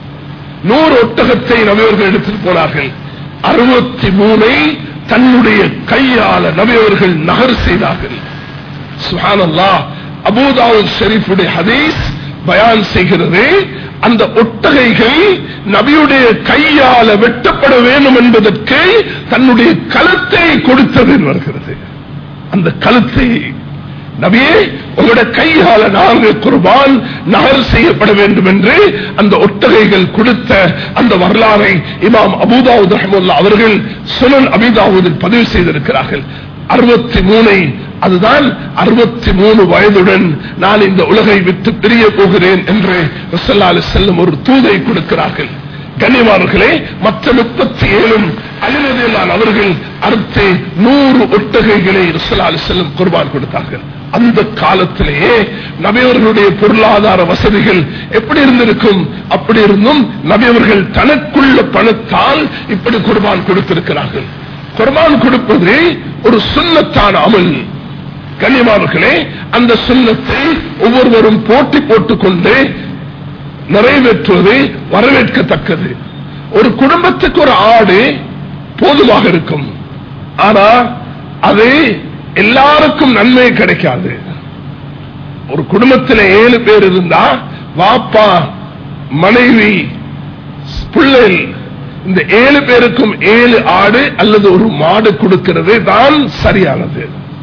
நூறு ஒட்டகத்தை நபி அவர்கள் எடுத்துட்டு போனார்கள். அறுபத்தி மூனை தன்னுடைய கையால நபி அவர்கள் நஹர் செய்தார்கள். சுப்ஹானல்லாஹ், அபூ தாவூத் ஷரீஃபுடைய ஹதீஸ் பயான் செய்கிறது. அந்த ஒட்டகைகள் நபியுடைய கையால வெட்டப்பட வேண்டும் என்பதற்கு தன்னுடைய கழுத்தை கொடுத்தது வருகிறது. அந்த கழுத்தை நபியே உங்களுடைய கையால நாங்கள் குர்பான் நஹர் செய்யப்பட வேண்டும் என்று அந்த ஒட்டகைகள் கொடுத்த அந்த வரலாறை இமாம் அபூ தாவூத் ரஹ்மத்துல்லாஹி அவர்கள் சுனன் அபீ தாவூதில் பதிவு செய்திருக்கிறார்கள். அறுபத்தி மூனை, அதுதான் அறுபத்தி மூணு வயதுடன் நான் இந்த உலகை விட்டு பிரிய போகிறேன் என்று ரசூலுல்லாஹி அலைஹி வஸல்லம் ஒரு தூதை கொடுக்கிறார்கள். கண்ணியமானவர்களே, மற்ற முப்பத்தி ஏழும் அலிரதியல்லாஹு அவர்கள் அறுத்து நூறு ஒட்டகைகளை ரசூலுல்லாஹி அலைஹி வஸல்லம் குர்பான் கொடுத்தார்கள். அந்த காலத்திலேயே நபியவர்களுடைய பொருளாதார வசதிகள் எப்படி இருந்திருக்கும்? அப்படி இருந்தும் நபியவர்கள் தனக்குள்ள பணத்தால் இப்படி குர்பான் கொடுத்திருக்கிறார்கள். குர்பான் கொடுப்பது ஒரு சுன்னத்தான அமல். கண்ணியமானவர்களே, அந்த சுன்னத்தை ஒவ்வொருவரும் போட்டி போட்டுக் கொண்டு நிறைவேற்றுவது வரவேற்கத்தக்கது. ஒரு குடும்பத்துக்கு ஒரு ஆடு போதுமாக இருக்கும், ஆனா அது எல்லாருக்கும் நன்மை கிடைக்காது. ஒரு குடும்பத்தில் ஏழு பேர் இருந்தா வாப்பா, மனைவி, பிள்ளைகள், இந்த ஏழு பேருக்கும் ஏழு ஆடு அல்லது ஒரு மாடு கொடுக்கிறது தான் சரியானது.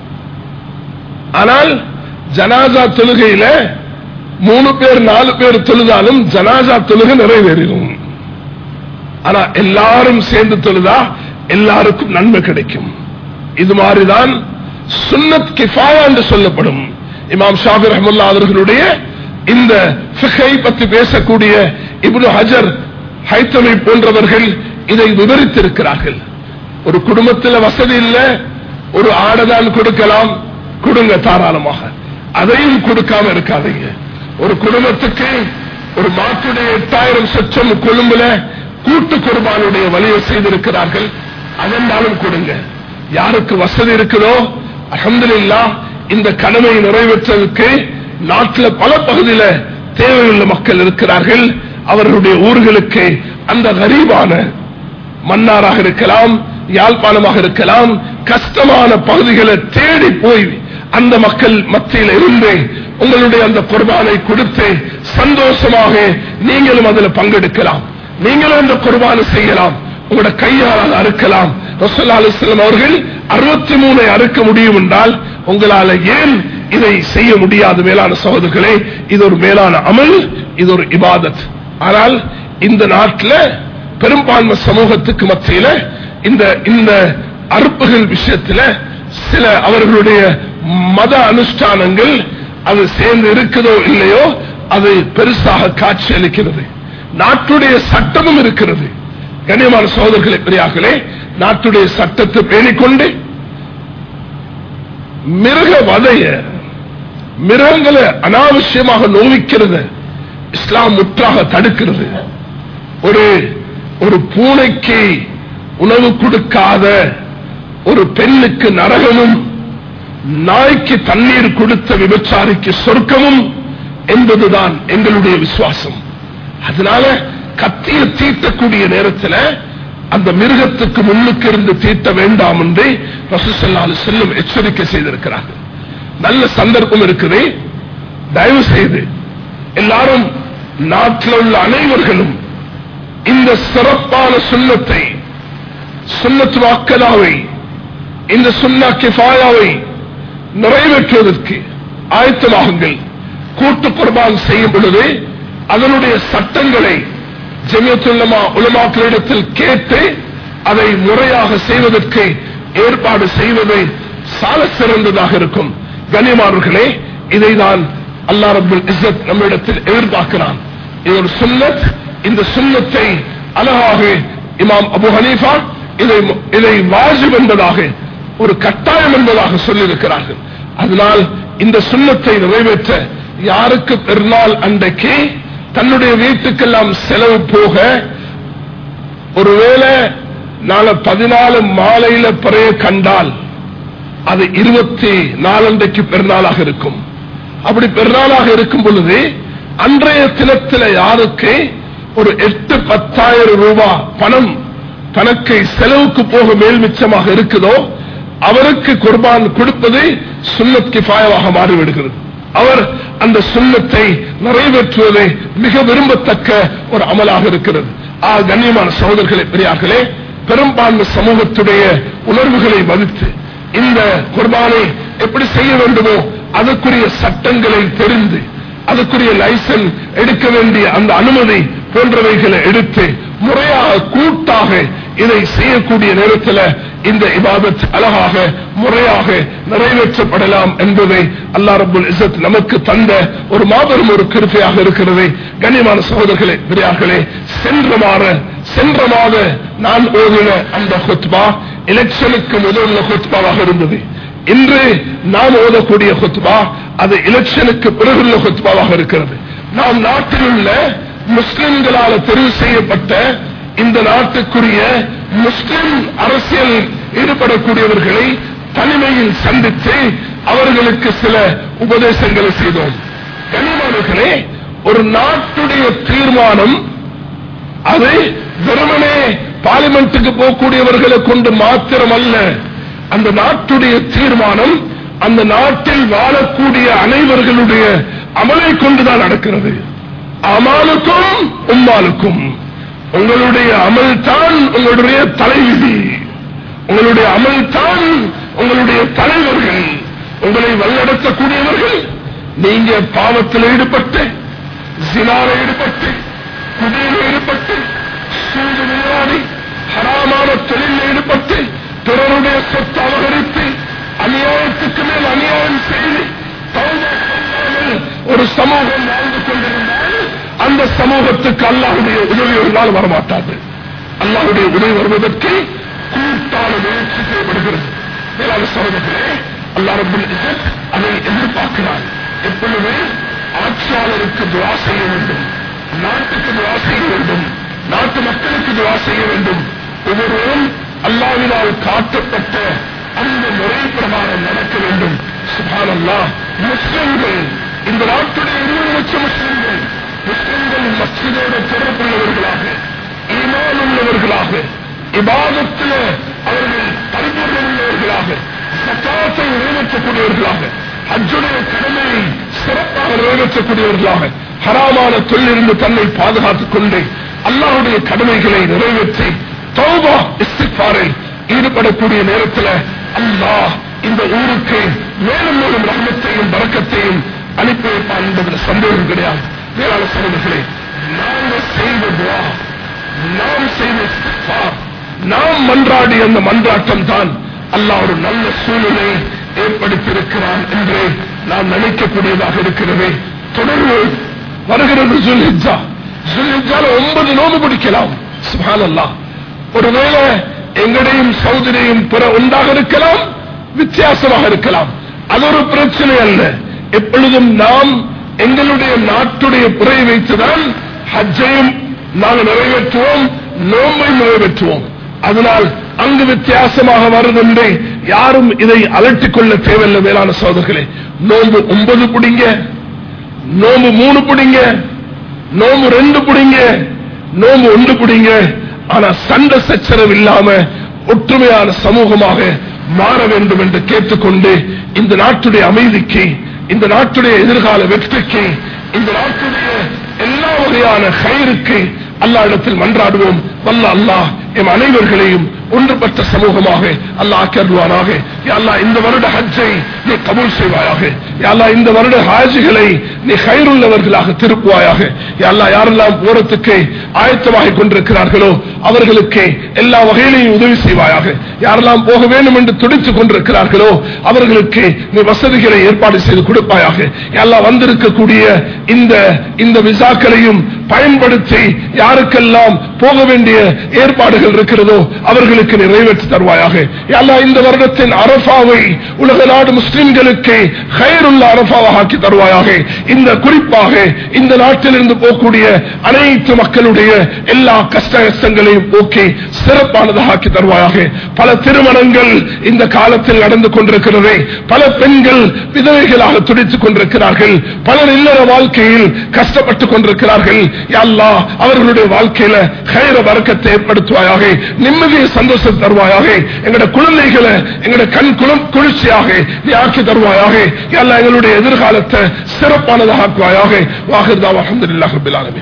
ஆனால் ஜனாசா தொழுகையில மூணு பேர் நாலு பேர் தொழுதாலும் ஜனாசா தொழுகை நிறைவேறும். ஆனா எல்லாரும் சேர்ந்து தொழுதா எல்லாருக்கும் நன்மை கிடைக்கும். இது மாதிரிதான் சுன்னத் கிஃபாயா என்று சொல்லப்படும். இமாம் ஷாஃபி ரஹ்மத்துல்லாஹி அவர்களுடைய இந்த ஃபிக்ஹை பற்றி பேசக்கூடிய இப்னு ஹஜர், ஹைத்தமி போன்றவர்கள் இதை விவரித்திருக்கிறார்கள். ஒரு குடும்பத்தில் வசதி இல்ல, ஒரு ஆடதான் கொடுக்கலாம், கொடுங்க தாராளமாக. அதையும் கொடுக்காம இருக்காதீங்க. ஒரு குடும்பத்துக்கு ஒரு மாட்டுடைய எட்டாயிரம் சொச்சம் கொழும்புல கூட்டு குர்பானுடைய வழியை செய்திருக்கிறார்கள், அதென்றாலும் கொடுங்க. யாருக்கு வசதி இருக்குதோ அல்ஹம்துலில்லாஹ், இந்த கடமையை நிறைவேற்றுவதற்கு நாட்டில் பல பகுதியில் தேவையுள்ள மக்கள் இருக்கிறார்கள். அவர்களுடைய ஊர்களுக்கு அந்த கரீபான மன்னாராக இருக்கலாம், யாழ்ப்பாணமாக இருக்கலாம், கஷ்டமான பகுதிகளை தேடி போய் அந்த மக்கள் மத்தியில் இருந்து உங்களுடைய அந்த குர்பானை கொடுத்து சந்தோஷமாக நீங்களும் அதில் பங்கெடுக்கலாம். நீங்களும் அந்த குர்பானை செய்யலாம், உங்களோட கையால் அறுக்கலாம். ரசூலுல்லாஹி அலைஹி வஸல்லம் அவர்கள் அறுபத்தி மூணை அறுக்க முடியும் என்றால் உங்களால ஏன் இதை செய்ய முடியாது? மேலான சகோதரர்களே, இது ஒரு மேலான அமல், இது ஒரு இபாதத். ஆனால் இந்த நாட்டில் பெரும்பான்மை சமூகத்துக்கு மத்தியில் இந்த இந்த அறுப்புகள் விஷயத்தில் சில அவர்களுடைய மத அனுஷ்டானங்கள் அது சேர்ந்து இருக்குதோ இல்லையோ அது பெருசாக காட்சி அளிக்கிறது. நாட்டுடைய சட்டமும் இருக்கிறது. கண்ணியமான சகோதரர்களே, பெரியார்களே, நாட்டுடைய சட்டத்தை பேணிக்கொண்டு மிருக வதைய மிருகங்களை அனாவசியமாக நோவிக்கிறது இஸ்லாம் முற்றாக தடுக்கிறது. ஒரு ஒரு பூனைக்கு உணவு கொடுக்காத ஒரு பெண்ணுக்கு நரகமும், நாய்க்கு தண்ணீர் கொடுத்த விபச்சாரிக்கு சொர்க்கமும் என்பதுதான் எங்களுடைய விசுவாசம். அதனால கத்திய தீட்டக்கூடிய நேரத்தில் அந்த மிருகத்துக்கு முன்னுக்கு இருந்து தீட்ட வேண்டாம் என்று ரசூலுல்லாஹி ஸல்லல்லாஹு அலைஹி வஸல்லம் எச்சரிக்கை செய்திருக்கிறார்கள். நல்ல சந்தர்ப்பம் இருக்குது, தயவு செய்து எல்லாரும், நாட்டில் உள்ள அனைவர்களும் இந்த சிறப்பான சுன்னத்தை, சுன்னத் முஅக்கதாவை, இந்த சுன்னா கிஃபாயாவை நிறைவேற்றுவதற்கு ஆயத்தமாகுங்கள். கூட்டு குர்பான் செய்யும் பொழுது அதனுடைய சட்டங்களை ஜமியத்துல் உலமாக்களிடத்தில் கேட்டு அதை முறையாக செய்வதற்கு ஏற்பாடு செய்வது சால சிறந்ததாக இருக்கும். கண்ணியமானவர்களே, இதைதான் அல்லாஹ் ரப்பல் இஸ்ஸத் நம்மிடத்தில் எதிர்பார்க்கிறான். இது ஒரு சுன்னத். இந்த சுன்னத்தை அழகாக இமாம் அபு ஹனீஃபா இதை இதை வாஜிப் என்பதாக, ஒரு கட்டாயம் என்பதாக சொல்லியிருக்கிறார்கள். அதனால் இந்த சுன்னத்தை நிறைவேற்ற யாருக்கு பெருநாள் அன்றைக்கு தன்னுடைய வீட்டுக்கெல்லாம் செலவு போக, ஒருவேளை நாளை பதினாலு மாலையில பிறைய கண்டால் அது இருபத்தி நாலண்டைக்கு பெருநாளாக இருக்கும். அப்படி பெருநாளாக இருக்கும் பொழுது அன்றைய தினத்தில் யாருக்கு ஒரு எட்டு பத்தாயிரம் ரூபாய் பணம் தனக்கு செலவுக்கு போக மேல் மிச்சமாக இருக்குதோ அவருக்கு குர்பான் கொடுப்பது சுன்னத் கிஃபாயாவாக மாறிவிடுகிறது. அவர் அந்த சுன்னத்தை நிறைவேற்றுவதை மிக விரும்பத்தக்க ஒரு அமலாக இருக்கிறது. ஆ கண்ணியமான சகோதரர்களே, பெரியார்களே, பெரும்பான்மை சமூகத்துடைய உணர்வுகளை மதித்து இந்த குர்பானை எப்படி செய்ய வேண்டுமோ அதற்குரிய சட்டங்களை தெரிந்து அதற்குரிய லைசன்ஸ் எடுக்க வேண்டிய அந்த அனுமதி போன்றவைகளை எடுத்து முறையாக கூட்டாக இதை செய்யக்கூடிய நேரத்தில் இந்த இபாதத் அழகாக முறையாக நிறைவேற்றப்படலாம் என்பதை அல்லாஹ் ரப்பல் இஸ்ஸத் நமக்கு தந்த ஒரு மாபெரும் ஒரு கிருபையாக இருக்கிறது. கண்ணியமான சகோதரர்களே, பெரியார்களே, சென்ற மாத சென்ற மாத நான் ஓதின அந்த குத்பா எலெக்ஷனுக்கு முதல் குத்பாவாக இருந்தது. இன்று நாம் ஓதக்கூடிய குத்பா அது எலெக்ஷனுக்கு பிறகுள்ள குத்பாவாக இருக்கிறது. நாம் நாட்டில் உள்ள முஸ்லிம்களால் தெரிவு செய்யப்பட்ட இந்த நாட்டுக்குரிய முஸ்லிம் அரசியல் ஈடுபடக்கூடியவர்களை தனிமையில் சந்தித்து அவர்களுக்கு சில உபதேசங்களை செய்தோம். கண்ணியமானவர்களே, ஒரு நாட்டுடைய தீர்மானம் அது வெறுமனே பார்லிமெண்ட்டுக்கு போகக்கூடியவர்களை கொண்டு மாத்திரமல்ல. அந்த நாட்டுடைய தீர்மானம் அந்த நாட்டில் வாழக்கூடிய அனைவர்களுடைய அமலை கொண்டுதான் நடக்கிறது. அமாலுக்கும் உம்மாலுக்கும் உங்களுடைய அமல் தான் உங்களுடைய தலைவிதி, உங்களுடைய அமல் தான் உங்களுடைய தலைவர்கள், உங்களை வழிநடத்தக்கூடியவர்கள். நீங்க பாவத்தில் ஈடுபட்டு, ஜினால ஈடுபட்டு, குடியில் ஈடுபட்டு, சூது விளையாடி, ஹராமான தொழிலில் ஈடுபட்டு, பிறருடைய சொத்து அபகரித்து, அநியாயத்துக்கு மேல் அநியாயம் செய்து ஒரு சமூகம் வாழ்ந்து கொண்டிருந்தால் அந்த சமூகத்துக்கு அல்லாஹ்வுடைய உதவி ஒரு நாள் வரமாட்டாது. அல்லாஹ்வுடைய உதவி வருவதற்கு கூட்டான முயற்சி செய்யப்படுகிறது. மேலான சகோதரர்களே, அல்லாஹ் ரப்பல் இஸ்ஸத் அதை எதிர்பார்க்கிறார். எப்பொழுது ஆட்சியாளருக்கு துஆ செய்ய வேண்டும், நாட்டுக்கு துஆ செய்ய வேண்டும், நாட்டு மக்களுக்கு துஆ செய்ய வேண்டும். ஒவ்வொருவரும் அல்லாஹ்வினால் காட்டப்பட்ட அந்த முறை பிரகாரம் நடக்க வேண்டும். சுப்ஹானல்லாஹ், முஸ்லிம்கள் இந்த நாட்டுடைய இருபது லட்சம் முஸ்லிம்கள் முஸ்லிம்கள் மஸ்ஜிதோடு தொடர்புள்ளவர்களாக, ஈமான் உள்ளவர்களாக, இபாதத்தில் அவர்கள் பரிபூர்ணம் உள்ளவர்களாக, ஸகாத்தை நிறைவேற்றக்கூடியவர்களாக, ஹஜ்ஜுடைய கடமையை சிறப்பாக நிறைவேற்றக்கூடியவர்களாக, ஹராமான தொழிலிருந்து தன்னை பாதுகாத்துக் கொண்டு அல்லாஹ்வுடைய கடமைகளை நிறைவேற்றி தௌபா இஸ்திக்ஃபாரில் ஈடுபடக்கூடிய நேரத்தில் அல்லாஹ் இந்த ஊருக்கு மேலும் மேலும் ரஹ்மத்தையும் பரக்கத்தையும் அனுப்பி வைப்பான் என்பதில் சந்தேகம் கிடையாது. மேலான சகோதரர்களே, நாங்கள் செய்த துஆ, நாம் செய்த இஸ்திக்ஃபார், நாம் மன்றாடி அந்த மன்றாட்டம் தான் அல்லாஹ் ஒரு நல்ல சூழ்நிலை ஏற்படுத்தியிருக்கிறான் என்று நாம் நினைக்கக்கூடியதாக இருக்கிறது. தொடர்ந்து வருகிறது ஜுல்ஹிஜ்ஜா. ஜுல்ஹிஜ்ஜால ஒன்பது நோன்பு பிடிக்கலாம். சுப்ஹானல்லாஹ், ஒருவேளை எங்களையும் சௌதரியும் பிற ஒன்றாக இருக்கலாம், வித்தியாசமாக இருக்கலாம். அது ஒரு பிரச்சனை அல்ல. எப்பொழுதும் நாம் எங்களுடைய நாட்டுடைய பிறை வைத்துதான் ஹஜ்ஜையும் நாங்கள் நிறைவேற்றுவோம், நோன்பை நிறைவேற்றுவோம். அதனால் அங்கு வித்தியாசமாக வருவதை யாரும் இதை அலட்டிக் கொள்ள தேவையில்லை. மேலான சகோதரர்களே, நோன்பு ஒன்பது பிடிங்க, நோன்பு மூணு பிடிங்க, நோன்பு ரெண்டு பிடிங்க, நோன்பு ஒன்று பிடிங்க. ஆனா சண்டை சச்சரவு இல்லாம ஒற்றுமையான சமூகமாக மாற வேண்டும் என்று கேட்டுக்கொண்டு இந்த நாட்டுடைய அமைதிக்கு, இந்த நாட்டுடைய எதிர்கால வெற்றிக்கு, இந்த நாட்டுடைய எல்லா வகையான கயிறுக்கு அல்லாஹ் இடத்தில் மன்றாடுவோம். வல்ல அல்லாஹ் எம் அனைவர்களையும் ஒன்றுபட்ட சமூகமாக அல்லாஹ் ஆக்கியருள்வானாக. யா அல்லாஹ், இந்த வருட ஹஜ்ஜை நீ கபூல் செய்வாயாக. யா அல்லாஹ், இந்த வருட ஹாஜிகளை நீ கைருள்ளவர்களாக திருப்புவாயாக. யா அல்லாஹ், யாரெல்லாம் போறதுக்கு ஆயத்தமாகிக் கொண்டிருக்கிறார்களோ அவர்களுக்கு எல்லா வகையிலையும் உதவி செய்வாயாக. யாரெல்லாம் போக வேண்டும் என்று துடித்துக் கொண்டிருக்கிறார்களோ அவர்களுக்கு நீ வசதிகளை ஏற்பாடு செய்து கொடுப்பாயாக. யா அல்லாஹ், வந்திருக்கக்கூடிய இந்த இந்த விசாக்களையும் பயன்படுத்தி யாருக்கெல்லாம் போக வேண்டிய ஏற்பாடுகள் இருக்கிறதோ அவர்களுக்கு நிறைவேற்றி தருவாயாக. யா அல்லாஹ், இந்த வருடத்தின் அரஃபாவை உலக நாடு முஸ்லிம்களுக்கு கைருள்ள அரஃபாவாக ஆக்கி தருவாயாக. இந்த குறிப்பாக இந்த நாட்டிலிருந்து போகக்கூடிய அனைத்து மக்களுடைய எல்லா கஷ்ட கஷ்டங்களையும் போக்கி சிறப்பானதாக ஆக்கி தருவாயாக. பல திருமணங்கள் இந்த காலத்தில் நடந்து கொண்டிருக்கிறது. பல பெண்கள் விதவைகளாக துடித்துக் கொண்டிருக்கிறார்கள். பலர் இல்லற வாழ்க்கையில் கஷ்டப்பட்டுக் கொண்டிருக்கிறார்கள். யா அல்லாஹ், அவர்களுடைய வாழ்க்கையில கைர பரக்கத்தை ஏற்படுத்துவாயாக, நிம்மதியை சந்தோஷம் தருவாயாக. எங்களுடைய குழந்தைகளை எங்களுடைய கண் குளம் குளிர்ச்சியாக நீ ஆக்கி தருவாயாக. யா அல்லாஹ், எங்களுடைய எதிர்காலத்தை சிறப்பானதாக ஆக்குவாயாக. வாஹிர் தாவா அல்ஹம்துலில்லாஹி ரப்பில் ஆலமீன்.